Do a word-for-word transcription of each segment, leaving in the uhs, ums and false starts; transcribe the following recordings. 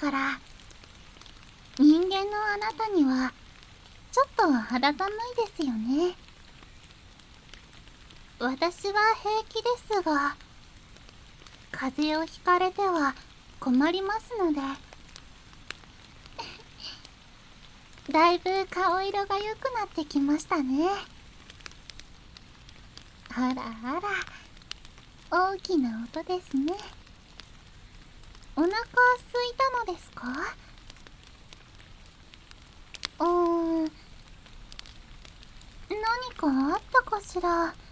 から。人間のあなたにはちょっと肌寒いですよね。私は平気ですが、風邪をひかれては困りますので。だいぶ顔色が良くなってきましたね。あらあら、大きな音ですね。お腹空いたのですか？うーん、何かあったかしら。あ、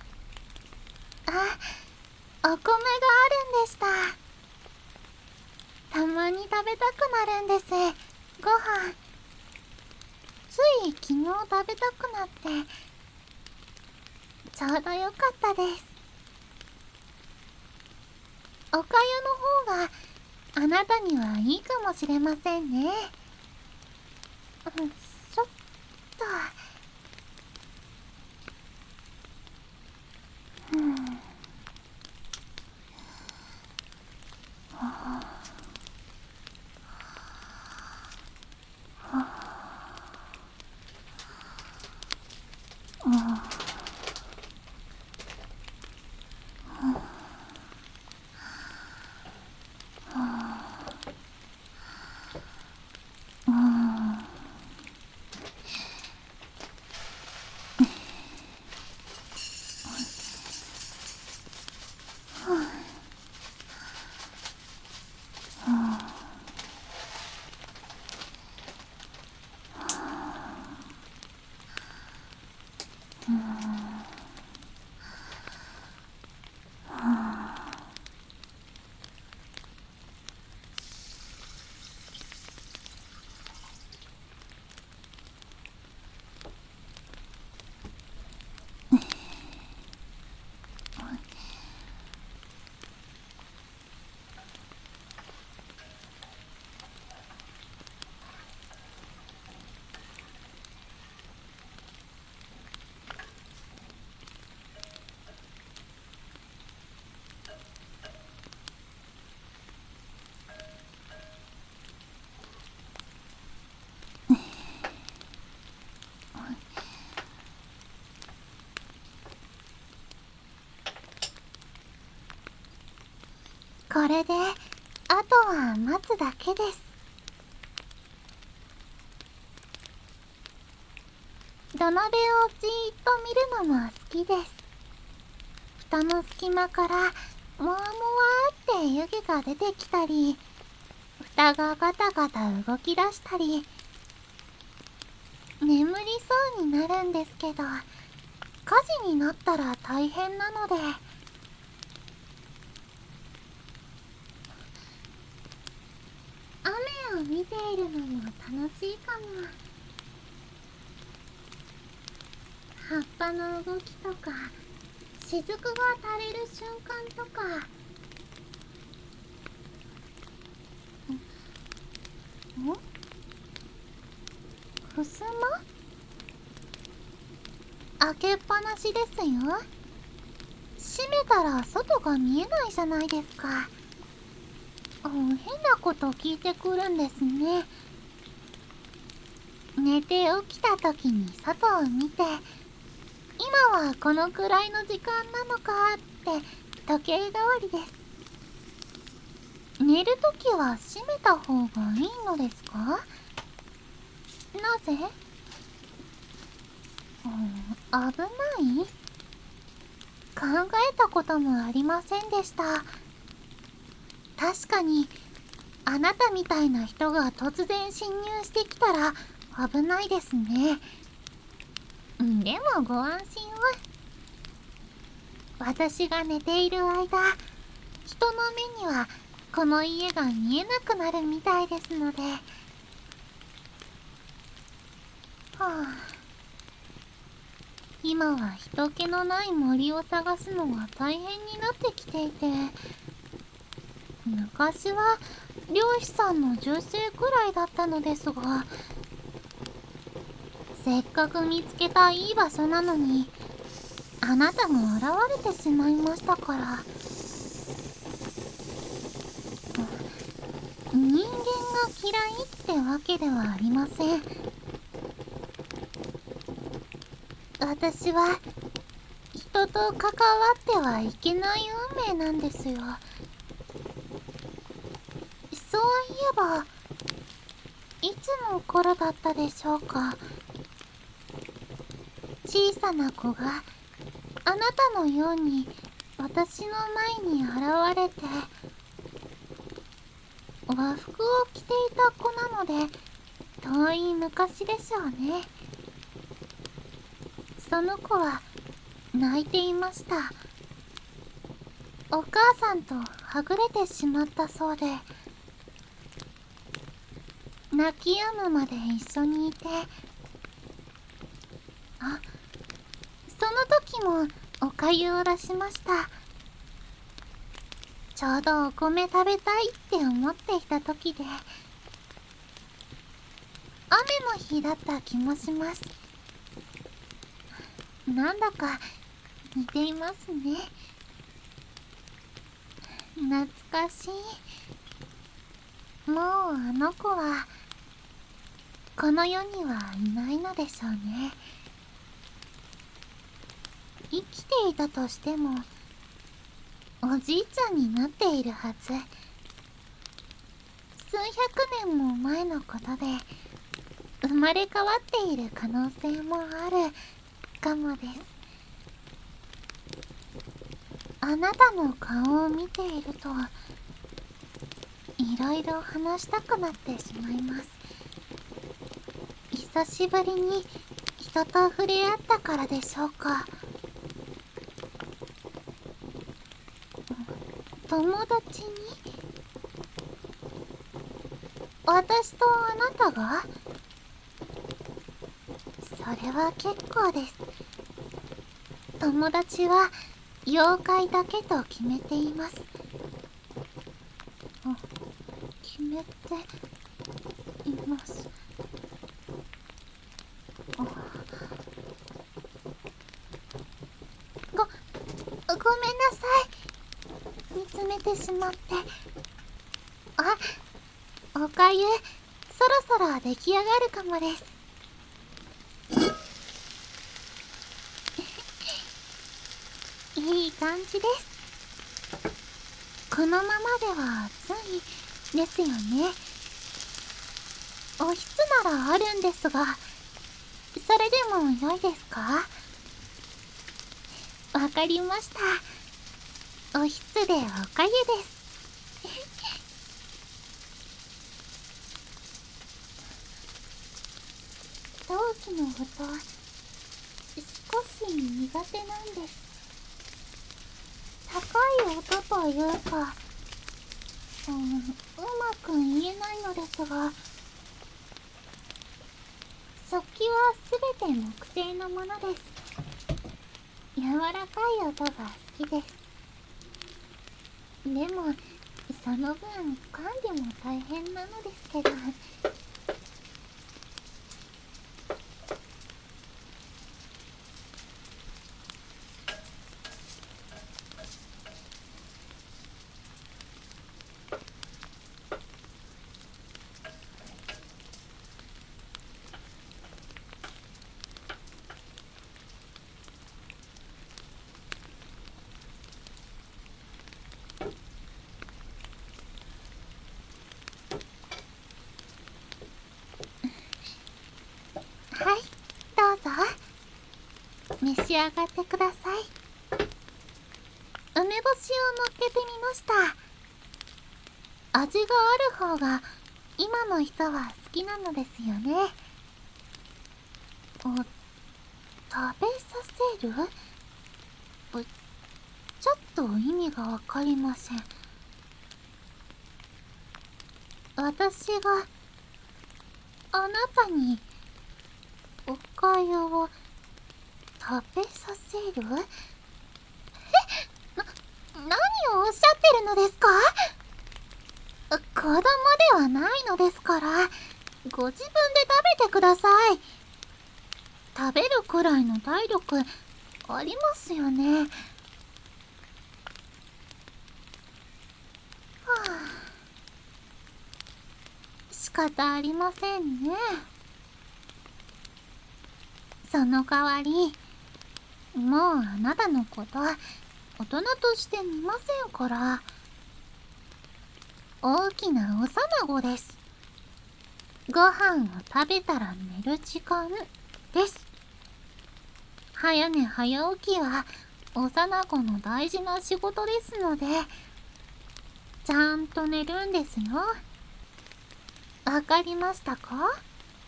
お米があるんでした。たまに食べたくなるんです、ご飯。つい昨日食べたくなって、ちょうどよかったです。おかゆの方があなたにはいいかもしれませんね。うん、ちょっと。うん。はあ、はあ、うん。これであとは待つだけです。土鍋をじーっと見るのも好きです。蓋の隙間からもわもわって湯気が出てきたり、蓋がガタガタ動き出したり、眠りそうになるんですけど、火事になったら大変なので。雨を見ているのも楽しいかも。葉っぱの動きとか、雫が垂れる瞬間とか。ん？ふすま？開けっぱなしですよ。閉めたら外が見えないじゃないですか。うん、変なこと聞いてくるんですね。寝て起きた時に外を見て、今はこのくらいの時間なのかって時計代わりです。寝るときは閉めた方がいいのですか？なぜ？うん、危ない？考えたこともありませんでした。確かに、あなたみたいな人が突然侵入してきたら危ないですね。でもご安心を。私が寝ている間、人の目にはこの家が見えなくなるみたいですので。はあ、今は人気のない森を探すのが大変になってきていて、昔は漁師さんの銃声くらいだったのですが、せっかく見つけたいい場所なのに、あなたが現れてしまいましたから。人間が嫌いってわけではありません。私は人と関わってはいけない運命なんですよ。そういえばいつの頃だったでしょうか。小さな子があなたのように私の前に現れて、和服を着ていた子なので遠い昔でしょうね。その子は泣いていました。お母さんとはぐれてしまったそうで、泣き止むまで一緒にいて、あ、その時もおかゆを出しました。ちょうどお米食べたいって思っていた時で、雨の日だった気もします。なんだか似ていますね。懐かしい。もうあの子はこの世にはいないのでしょうね。生きていたとしてもおじいちゃんになっているはず。数百年も前のことで生まれ変わっている可能性もあるかもです。あなたの顔を見ているといろいろ話したくなってしまいます。久しぶりに人と触れ合ったからでしょうか。友達に？私とあなたが？それは結構です。友達は妖怪だけと決めています。あ、決めています。あ、ご、ごめんなさい。見つめてしまって。あ、おかゆ、そろそろ出来上がるかもです。いい感じです。このままでは暑いですよね。おひつならあるんですが、それでも良いですか？わかりました。おひつでおかゆです。陶器の音、少し苦手なんです。高い音というか、うん、うまく言えないのですが、食器はすべて木製のものです。柔らかい音が好きです。でもその分管理も大変なのですけど。はい、どうぞ召し上がってください。梅干しを乗っけてみました。味がある方が今の人は好きなのですよね。お、食べさせる？ちょっと意味がわかりません。私があなたにおかゆを食べさせる？え？な、何をおっしゃってるのですか？子供ではないのですから、ご自分で食べてください。食べるくらいの体力ありますよね。はあ、 方ありませんね。その代わり、もうあなたのこと大人として見ませんから。大きな幼子です。ご飯を食べたら寝る時間です。早寝早起きは幼子の大事な仕事ですので、ちゃんと寝るんですよ。わかりましたか？は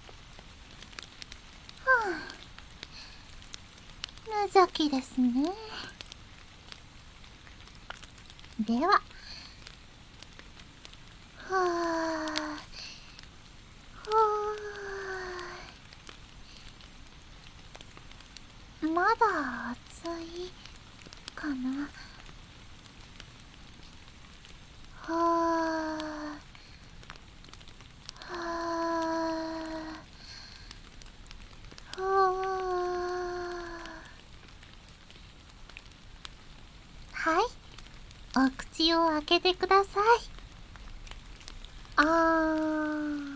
あ、無邪気ですね。では、はあ、はあ、まだ暑いかな。はあ、はあ、はあ。はい、お口を開けてください。あー、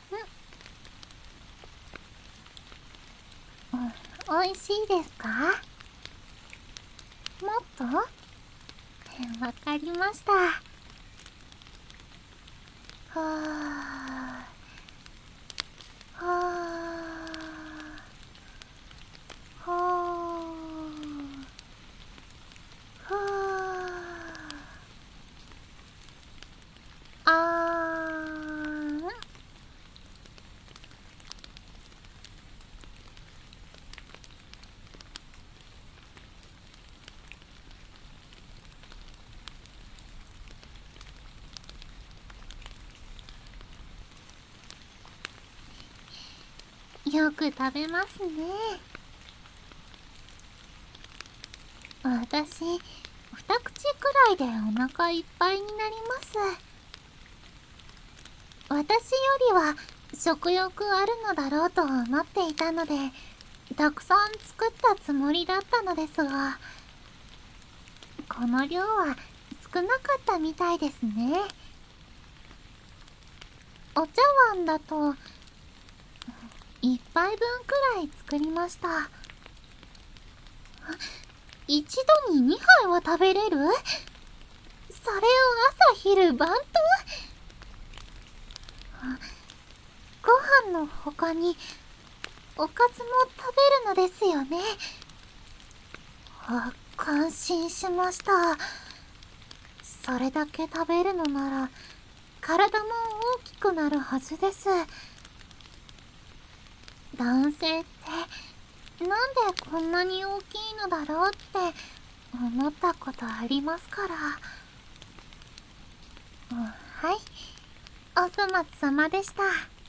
おいしいですか？もっと？わかりました。はあ、はあ、はあ、はあ、あーん。よく食べますね。私、二口くらいでお腹いっぱいになります。私よりは食欲あるのだろうと思っていたので、たくさん作ったつもりだったのですが、この量は少なかったみたいですね。お茶碗だと一杯分くらい作りました。一度ににはいは食べれる？それを朝昼晩と？ご飯の他におかずも食べるのですよね。あ、感心しました。それだけ食べるのなら体も大きくなるはずです。男性ってなんでこんなに大きいのだろうって思ったことありますから。うん、はい、お粗末様でした。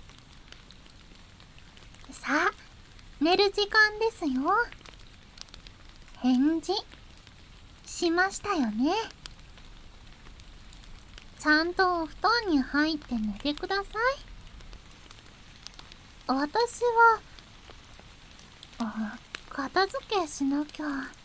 さあ、寝る時間ですよ。返事しましたよね。ちゃんとお布団に入って寝てください。私は、あ、片付けしなきゃ。